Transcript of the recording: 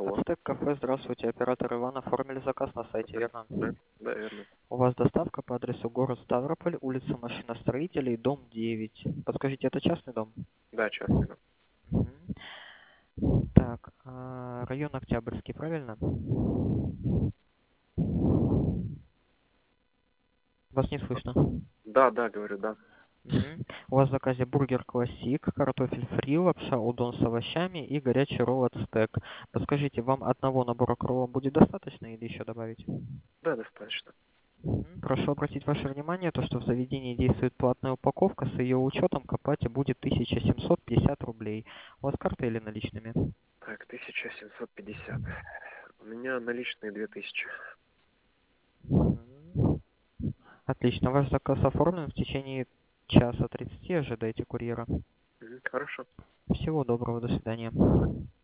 Алло. Ацтек кафе, здравствуйте. Оператор Иван, оформили заказ на сайте, верно? Да, да, верно. У вас доставка по адресу город Ставрополь, улица Машиностроителей, дом 9. Подскажите, это частный дом? Да, частный дом. Так, район Октябрьский, правильно? Вас не слышно. Да, да, говорю, да. У вас в заказе бургер классик, картофель фри, лапша удон с овощами и горячий ролл ацтек. Подскажите, вам одного набора к роллам будет достаточно или еще добавить? Да, достаточно. Прошу обратить ваше внимание, то, что в заведении действует платная упаковка, с ее учетом к оплате будет 1750 рублей. У вас карта или наличными? Так, 1750. У меня наличные 2000. Отлично, ваш заказ оформлен в течение часа 30, ожидайте курьера. Хорошо. Всего доброго, до свидания.